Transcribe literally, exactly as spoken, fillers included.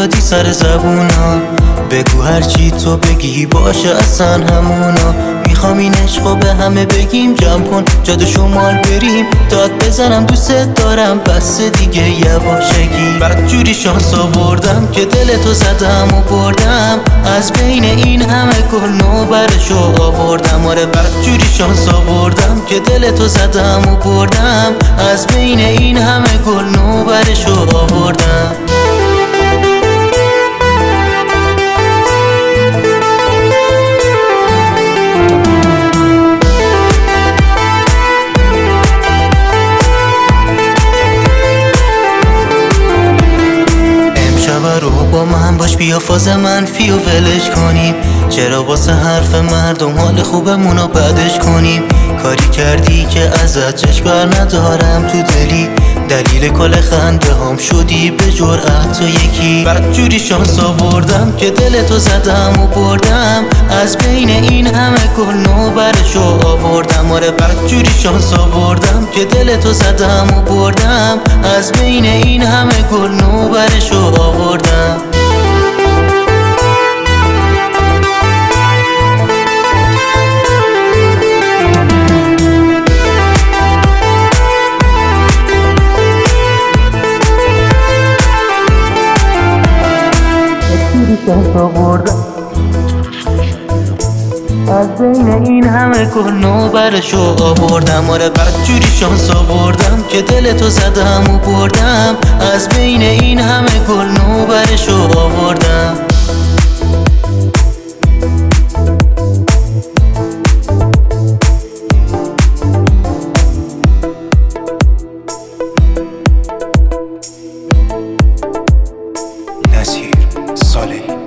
افتادی سر زبونا، بگو هرچی تو بگی باشه اصلا همونا. میخوام این عشقو به همه بگیم، جمع کن جاده شمال بریم، داد بزنم دوست دارم بس دیگه یواشگی. بدجوری شانس آوردم که دل تو زدم و بردم، از بین این همه گل نوبرشو آوردم. آره بدجوری شانس آوردم که دل تو زدم و بردم، از بین این همه گل نوبرشو آوردم. رو با من باش، بیا فاز منفی و ولش کنیم، چرا واسه حرف مردم حال خوبمونو بدش کنیم. کاری کردی که ازت چشم بر ندارم تو دلی، دلیل کل خنده هم شدی به جرأت تو یکی. بدجوری شانس آوردم که دل تو زدم و بردم، از بین این همه گل نوبرشو آوردم. آره بدجوری شانس آوردم که دل تو زدم و بردم، از بین این همه گل نوبرشو آوردم. شانس آوردم از بین این همه گل نوبرشو آوردم. آره بدجوری شانس آوردم که دل تو زدم و بردم، از بین این همه گل نوبرشو آوردم. نصیر صالحی